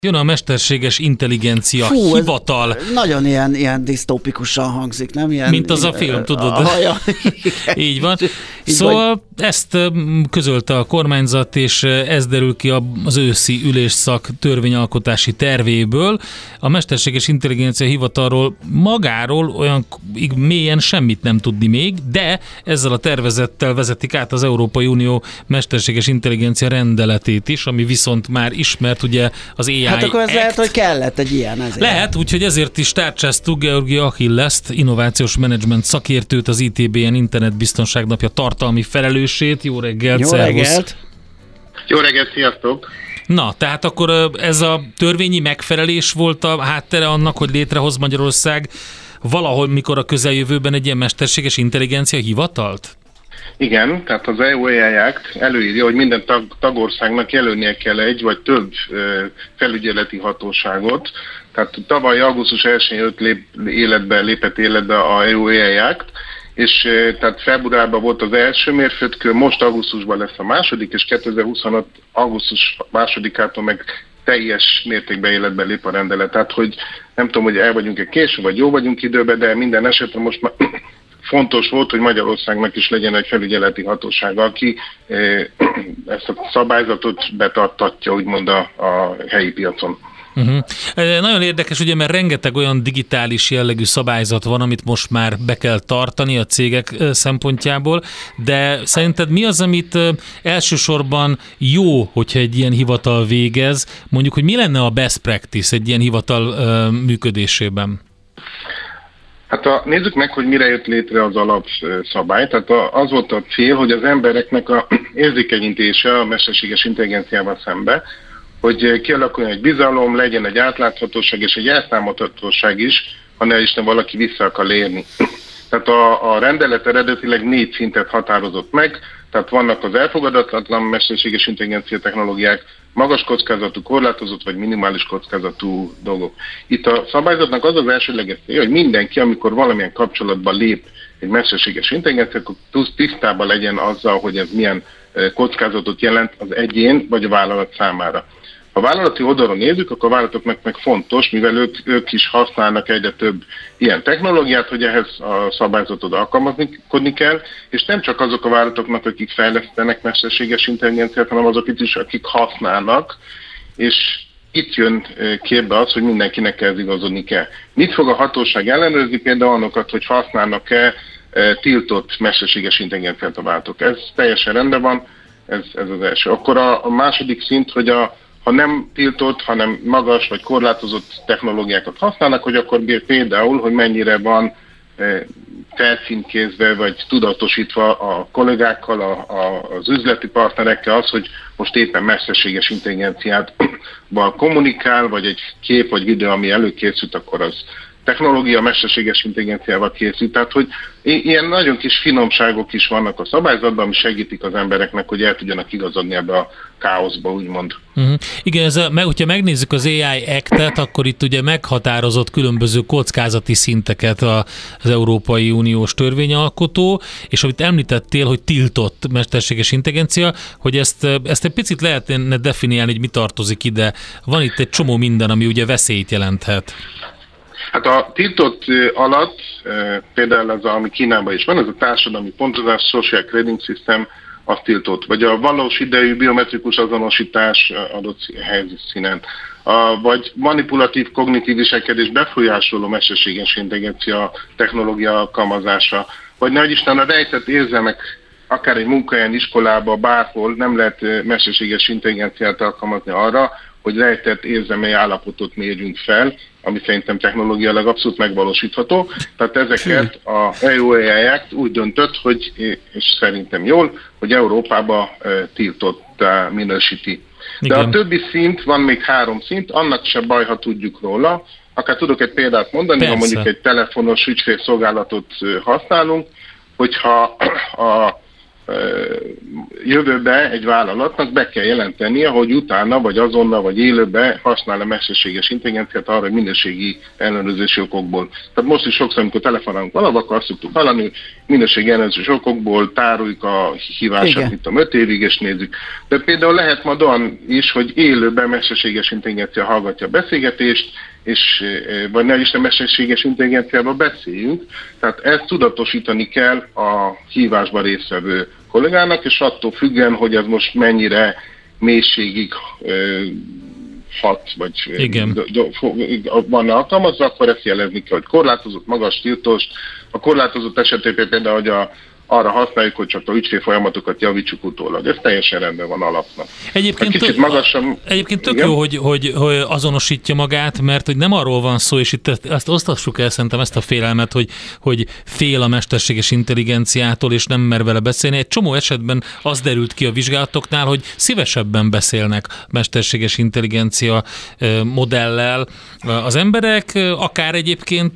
Jön a mesterséges intelligencia hivatal. Nagyon ilyen disztópikusan hangzik, nem? Mint az a film, tudod? Így van. Szóval ezt közölte a kormányzat, és ez derül ki az őszi ülésszak törvényalkotási tervéből. A mesterséges intelligencia hivatalról magáról olyan mélyen semmit nem tudni még, de ezzel a tervezettel vezetik át az Európai Unió mesterséges intelligencia rendeletét is, ami viszont már ismert, ugye az AI Hát akkor ez lehet, hogy kellett egy ilyen. Ezért. Lehet, úgyhogy ezért is tárcsáztuk Georgi Achilleszt, innovációs menedzsment szakértőt, az ITBN internetbiztonság napja tartalmi felelősét. Jó reggelt, Jó reggelt! Jó reggelt, sziasztok! Na, tehát akkor ez a törvényi megfelelés volt a háttere annak, hogy létrehoz Magyarország valahol, mikor a közeljövőben egy ilyen mesterséges intelligencia hivatalt? Igen, tehát az EU AI Act előírja, hogy minden tagországnak jelölnie kell egy vagy több felügyeleti hatóságot. Tehát tavaly augusztus 1-én lépett életbe a EU AI Act, és tehát februárban volt az első mérföldkő, most augusztusban lesz a második, és 2025. augusztus 2-ától meg teljes mértékben életbe lép a rendelet. Tehát, hogy nem tudom, hogy el vagyunk-e késő, vagy jó vagyunk időben, de minden esetben most már fontos volt, hogy Magyarországnak is legyen egy felügyeleti hatósága, aki ezt a szabályzatot betartatja, úgymond a helyi piacon. Nagyon érdekes, ugye, mert rengeteg olyan digitális jellegű szabályzat van, amit most már be kell tartani a cégek szempontjából, de szerinted mi az, amit elsősorban jó, hogyha egy ilyen hivatal végez? Mondjuk, hogy mi lenne a best practice egy ilyen hivatal működésében? Hát nézzük meg, hogy mire jött létre az alapszabály. Tehát az volt a cél, hogy az embereknek a érzékenyítése a mesterséges intelligenciával szembe, hogy kialakuljon egy bizalom, legyen egy átláthatóság és egy elszámolhatóság is, ha ne Isten valaki vissza akar lérni. Tehát a rendelet eredetileg 4 szintet határozott meg, tehát vannak az elfogadatlan mesterséges intelligencia technológiák, magas kockázatú, korlátozott vagy minimális kockázatú dolgok. Itt a szabályzatnak az elsődleges célja, hogy mindenki, amikor valamilyen kapcsolatban lép egy mesterséges intelligencia, akkor tisztában legyen azzal, hogy ez milyen kockázatot jelent az egyén vagy a vállalat számára. Ha a vállalati oldalon nézzük, akkor a vállalatoknak meg fontos, mivel ők is használnak egyre több ilyen technológiát, hogy ehhez a szabályzatot alkalmazni kell, és nem csak azok a vállalatoknak, akik fejlesztenek mesterséges intelligenciát, hanem azok is, akik használnak, és itt jön képbe az, hogy mindenkinek ez igazodni kell. Mit fog a hatóság ellenőrizni? Például annokat, hogy használnak-e tiltott mesterséges intelligenciát a vállalatok. Ez teljesen rendben van, ez az első. Akkor a második szint, hogy ha nem tiltott, hanem magas vagy korlátozott technológiákat használnak, hogy akkor például, hogy mennyire van felszínkézve vagy tudatosítva a kollégákkal, az üzleti partnerekkel az, hogy most éppen mesterséges intelligenciával kommunikál, vagy egy kép vagy videó, ami előkészült, akkor az technológia mesterséges intelligenciával készült. Tehát, hogy ilyen nagyon kis finomságok is vannak a szabályzatban, ami segítik az embereknek, hogy el tudjanak igazodni ebbe a káoszba, úgymond. Igen, hogyha megnézzük az AI Act-et, akkor itt ugye meghatározott különböző kockázati szinteket az Európai Uniós törvényalkotó, és amit említettél, hogy tiltott mesterséges intelligencia, hogy ezt egy picit lehetne definiálni, hogy mi tartozik ide. Van itt egy csomó minden, ami ugye veszélyt jelenthet. Hát a tiltott alatt, például az, ami Kínában is van, ez a társadalmi pontozás, Social Credit System, az tiltott. Vagy a valós idejű biometrikus azonosítás adott helyszínen. Vagy manipulatív kognitív viselkedés befolyásoló mesterséges intelligencia technológia alkalmazása. Vagy nagy Isten a rejtett érzelmek, akár egy munkahelyen, iskolában, bárhol nem lehet mesterséges intelligenciát alkalmazni arra, hogy rejtett érzelmi állapotot mérjünk fel, ami szerintem technológiailag abszolút megvalósítható. Tehát ezeket a EU AI Act úgy döntött, hogy, és szerintem jól, hogy Európába tiltottá minősíti. De a többi szint, van még 3 szint, annak se baj, ha tudjuk róla. Akár tudok egy példát mondani, persze. Ha mondjuk egy telefonos ügyfélszolgálatot használunk, hogyha jövőben egy vállalatnak be kell jelentenie, hogy utána, vagy azonnal, vagy élőben használ a mesterséges intelligenciát arra, hogy minőségi ellenőrzési okokból. Tehát most is sokszor, amikor telefonálunk valahol, akkor azt szoktuk hallani, hogy minőségi ellenőrzési okokból tároljuk a hívását, mint a 5 évig, és nézzük. De például lehet majd olyan is, hogy élőben mesterséges intelligencia hallgatja a beszélgetést, és vagy ne is a mesterséges intelligenciával beszéljünk. Tehát ezt tudatosítani kell a hívásban résztvevő kollégának, és attól függően, hogy ez most mennyire mélységig hat, vagy van alkalmazva, akkor ezt jelezni kell, hogy korlátozott, magas, tiltos. A korlátozott esetében például, hogy arra használjuk, hogy csak a ügyfélfolyamatokat javítsuk utólag. Ez teljesen rendben van alapnak. Egyébként tök jó, hogy azonosítja magát, mert hogy nem arról van szó, és itt ezt osztassuk el szerintem ezt a félelmet, hogy fél a mesterséges intelligenciától, és nem mer vele beszélni. Egy csomó esetben az derült ki a vizsgálatoknál, hogy szívesebben beszélnek mesterséges intelligencia modellel az emberek, akár egyébként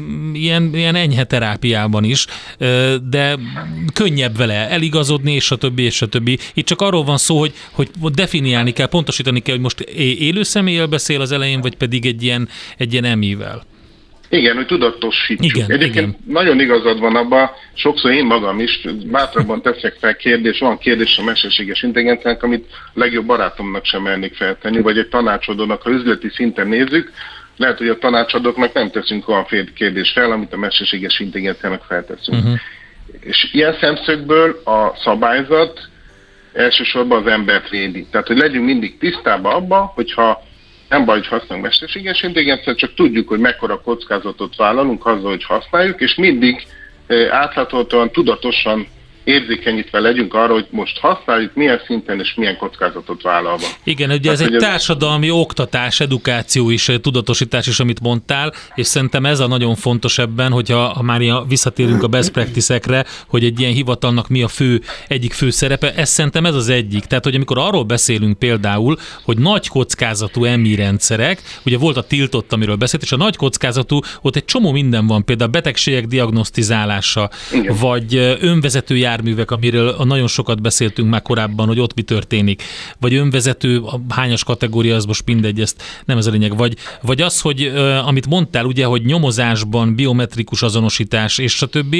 ilyen enyhe terápiában is, de könnyebb vele eligazodni, és a többi, és a többi. Itt csak arról van szó, hogy definiálni kell, pontosítani kell, hogy most élő személlyel beszél az elején, vagy pedig egy ilyen emivel. Igen, hogy tudatosítjuk. Igen, egyébként nagyon igazad van abban, sokszor én magam is bátrabban teszek fel van kérdés a mesterséges intelligenciának, amit a legjobb barátomnak sem mernék feltenni, vagy egy tanácsadónak, ha üzleti szinten nézzük, lehet, hogy a tanácsadóknak nem teszünk olyan kérdést fel, amit a mesterséges intelligenciának felteszünk. Uh-huh. És ilyen szemszögből a szabályzat elsősorban az embert védi. Tehát, hogy legyünk mindig tisztában abba, hogyha nem baj, hogy használunk mesterséges intelligenciát, csak tudjuk, hogy mekkora kockázatot vállalunk azzal, hogy használjuk, és mindig átláthatóan, tudatosan érzékenyítve legyünk arra, hogy most használjuk, milyen szinten és milyen kockázatot vállalva. Igen, ugye ez egy társadalmi oktatás, edukáció is, tudatosítás is, amit mondtál, és szerintem ez a nagyon fontos ebben, hogyha már visszatérünk a best practice-ekre, hogy egy ilyen hivatalnak mi a egyik fő szerepe, ez szerintem ez az egyik. Tehát, hogy amikor arról beszélünk például, hogy nagy kockázatú EMI rendszerek, ugye volt a tiltott, amiről beszélt, és a nagy kockázatú, ott egy csomó minden van, például betegségek diagnosztizálása, igen, vagy önvezető járművek, amiről nagyon sokat beszéltünk már korábban, hogy ott mi történik, vagy önvezető, hányas kategória, az most mindegy, ezt nem ez a lényeg, vagy az, hogy amit mondtál, ugye, hogy nyomozásban biometrikus azonosítás, és stb.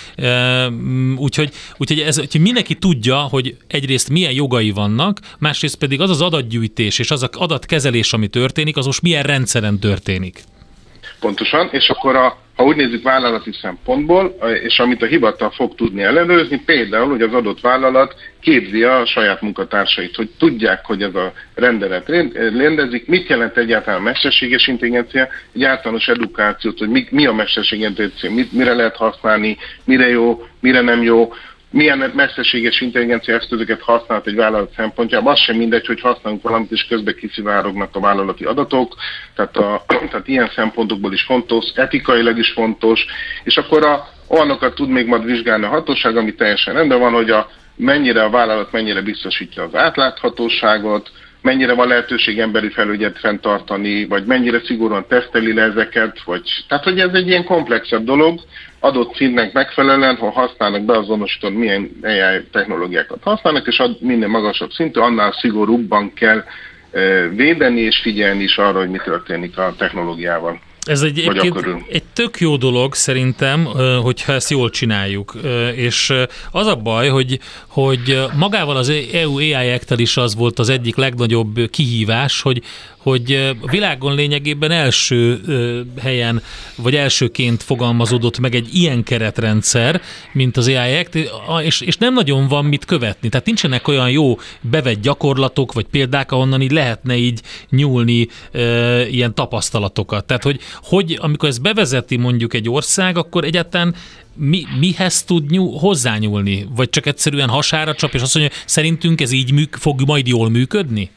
Úgyhogy hogy mindenki tudja, hogy egyrészt milyen jogai vannak, másrészt pedig az az adatgyűjtés, és az az adatkezelés, ami történik, az most milyen rendszeren történik. Pontosan, és akkor ha úgy nézzük vállalati szempontból, és amit a hivatal fog tudni ellenőrizni, például, hogy az adott vállalat képzi a saját munkatársait, hogy tudják, hogy ez a rendelet rendezik, mit jelent egyáltalán a mesterséges intelligencia, egy általános edukációt, hogy mi a mesterséges intelligencia, mire lehet használni, mire jó, mire nem jó, milyen mesterséges intelligencia eszközöket használhat egy vállalat szempontjában. Az sem mindegy, hogy használunk valamit, és közben kiszivárognak a vállalati adatok, tehát ilyen szempontokból is fontos, etikailag is fontos, és akkor olyanokat tud még majd vizsgálni a hatóság, ami teljesen rendben van, hogy mennyire a vállalat mennyire biztosítja az átláthatóságot, mennyire van lehetőség emberi felügyet fenntartani, vagy mennyire szigorúan teszteli le ezeket, tehát hogy ez egy ilyen komplexebb dolog, adott szintnek megfelelően, ha használnak beazonosítani, milyen AI technológiákat használnak, és minden magasabb szintű, annál szigorúbban kell védeni és figyelni is arra, hogy mi történik a technológiával. Ez egy tök jó dolog szerintem, hogyha ezt jól csináljuk. És az a baj, hogy magával az EU AI Act-tel is az volt az egyik legnagyobb kihívás, hogy a világon lényegében első helyen, vagy elsőként fogalmazódott meg egy ilyen keretrendszer, mint az AI Act, és nem nagyon van mit követni. Tehát nincsenek olyan jó bevett gyakorlatok, vagy példák, ahonnan így lehetne így nyúlni ilyen tapasztalatokat. Tehát, hogy amikor ezt bevezeti mondjuk egy ország, akkor egyáltalán mihez tud hozzányúlni? Vagy csak egyszerűen hasára csap, és azt mondja, szerintünk ez így fog majd jól működni?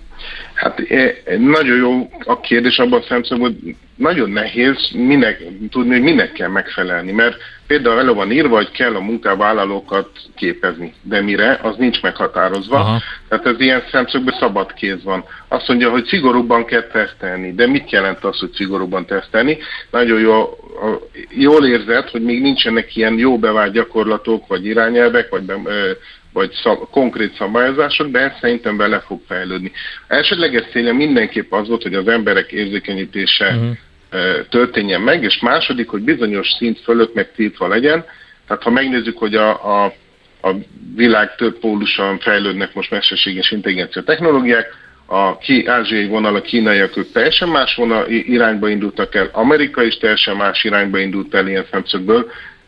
Hát nagyon jó a kérdés abban a szempontból, hogy nagyon nehéz tudni, hogy minek kell megfelelni, mert például elő van írva, hogy kell a munkavállalókat képezni, de mire, az nincs meghatározva. Aha. Tehát ez ilyen szemszögből szabad kéz van. Azt mondja, hogy szigorúbban kell tesztelni, de mit jelent az, hogy szigorúbban tesztelni? Nagyon jó jól érzed, hogy még nincsenek ilyen jó bevált gyakorlatok, vagy irányelvek, vagy konkrét szabályozások, de ez szerintem bele fog fejlődni. Elsődleges célja mindenképp az volt, hogy az emberek érzékenyítése történjen meg, és második, hogy bizonyos szint fölött meg tiltva legyen. Tehát ha megnézzük, hogy a világ több pólusan fejlődnek most mesterséges intelligencia technológiák, ázsiai vonal, a kínaiak ők teljesen más irányba indultak el, Amerika is teljesen más irányba indult el ilyen szemszögből,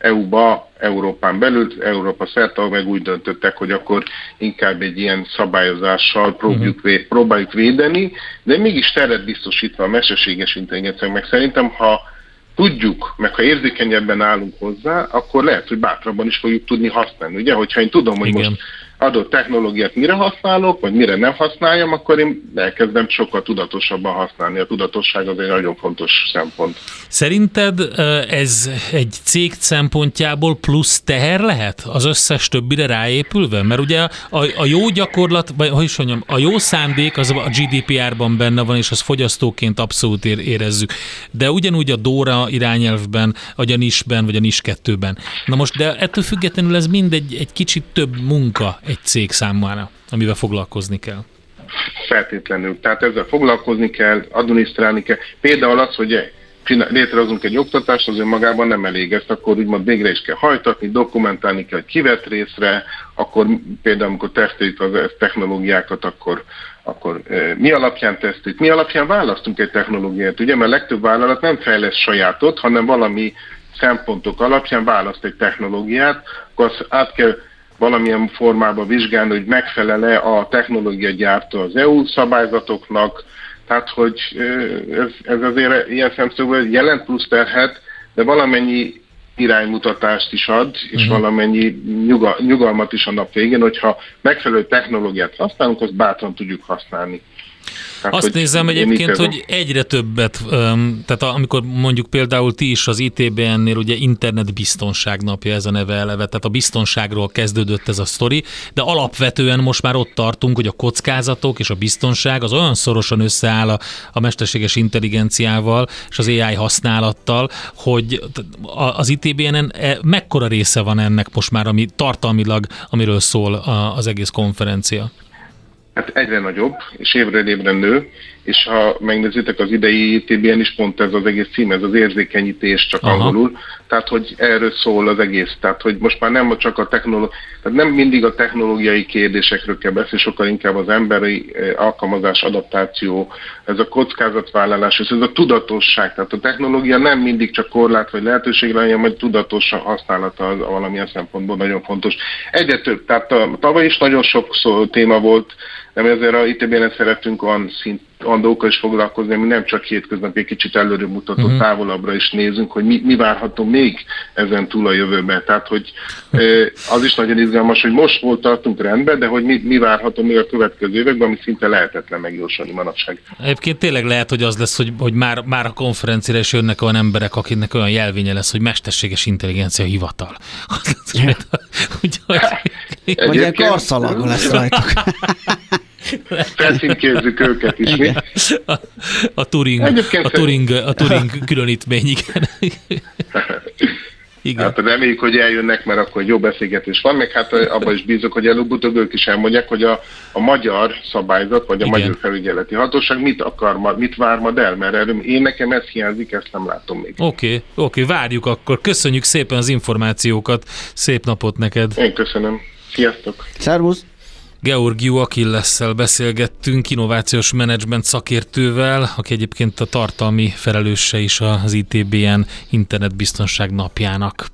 Európán belül, Európa szerte, meg úgy döntöttek, hogy akkor inkább egy ilyen szabályozással próbáljuk védeni, de mégis teret biztosítva a mesterséges intelligencia, meg szerintem, ha tudjuk, meg ha érzékenyebben állunk hozzá, akkor lehet, hogy bátrabban is fogjuk tudni használni. Ugye, hogyha én tudom, hogy most adott technológiát mire használok, vagy mire nem használjam, akkor én elkezdem sokkal tudatosabban használni. A tudatosság az egy nagyon fontos szempont. Szerinted ez egy cég szempontjából plusz teher lehet az összes többire ráépülve? Mert ugye a jó gyakorlat, vagy hogy is mondjam, a jó szándék az a GDPR-ban benne van, és az fogyasztóként abszolút érezzük. De ugyanúgy a DORA irányelvben, vagy a NIS-ben, vagy a NIS 2-ben. Na most, de ettől függetlenül ez mind egy kicsit több munka egy cég számára, amivel foglalkozni kell. Feltétlenül. Tehát ezzel foglalkozni kell, adminisztrálni kell. Például az, hogy létrehozunk egy oktatást, az önmagában nem elég, ezt akkor úgymond végre is kell hajtatni, dokumentálni kell, hogy kivett részre, akkor például amikor teszteljük az technológiákat, akkor mi alapján teszteljük, mi alapján választunk egy technológiát, ugye, mert legtöbb vállalat nem fejleszt sajátot, hanem valami szempontok alapján választ egy technológiát, akkor azt át kell valamilyen formában vizsgálni, hogy megfelel-e a technológia gyártó az EU szabályzatoknak, tehát hogy ez azért ilyen szemszögből jelent plusz terhet, de valamennyi iránymutatást is ad, és valamennyi nyugalmat is a nap végén, hogyha megfelelő technológiát használunk, azt bátran tudjuk használni. Tehát, azt nézem egyébként, hogy egyre többet, tehát amikor mondjuk például ti is az ITBN-nél ugye internetbiztonság napja ez a neve eleve, tehát a biztonságról kezdődött ez a sztori, de alapvetően most már ott tartunk, hogy a kockázatok és a biztonság az olyan szorosan összeáll a mesterséges intelligenciával és az AI használattal, hogy az ITBN-en mekkora része van ennek most már, ami tartalmilag, amiről szól az egész konferencia? Hát egyre nagyobb, és évre nő, és ha megnézitek az idei ITBN is pont ez az egész cím, ez az érzékenyítés csak angolul, tehát hogy erről szól az egész, tehát hogy most már nem csak a tehát nem mindig a technológiai kérdésekről kell beszélni, sokkal inkább az emberi alkalmazás, adaptáció, ez a kockázatvállalás, ez a tudatosság, tehát a technológia nem mindig csak korlát vagy lehetőség, hanem majd tudatos használata az valamilyen szempontból nagyon fontos. Egyre több, tehát tavaly is nagyon sok téma volt, de mi azért a ITBN-en szeretünk olyan dolgokkal is foglalkozni, ami nem csak hétköznapi, egy kicsit előre mutató, távolabbra is nézünk, hogy mi várható még ezen túl a jövőben. Tehát, hogy az is nagyon izgalmas, hogy most volt tartunk rendben, de hogy mi várható még a következő években, ami szinte lehetetlen megjósolni manapság. Egyébként tényleg lehet, hogy az lesz, hogy már a konferenciára is jönnek olyan emberek, akiknek olyan jelvénye lesz, hogy mesterséges intelligencia hivatal. Vagy egy karszalaga lesz rajtuk. Felszínkézzük őket is, mi? A Turing különítmény, igen. Igen. Hát reméljük, hogy eljönnek, mert akkor jó beszélgetés van, meg hát abban is bízok, hogy előbb-utóbb ők is elmondják, hogy a magyar szabályzat, vagy a magyar felügyeleti hatóság mit vár majd el, mert nekem ez hiányzik, ezt nem látom még. Oké, várjuk akkor. Köszönjük szépen az információkat, szép napot neked. Én köszönöm. Sziasztok! Szervusz! Georgiou Achillesszel beszélgettünk, innovációs menedzsment szakértővel, aki egyébként a tartalmi felelőse is az ITBN internetbiztonság napjának.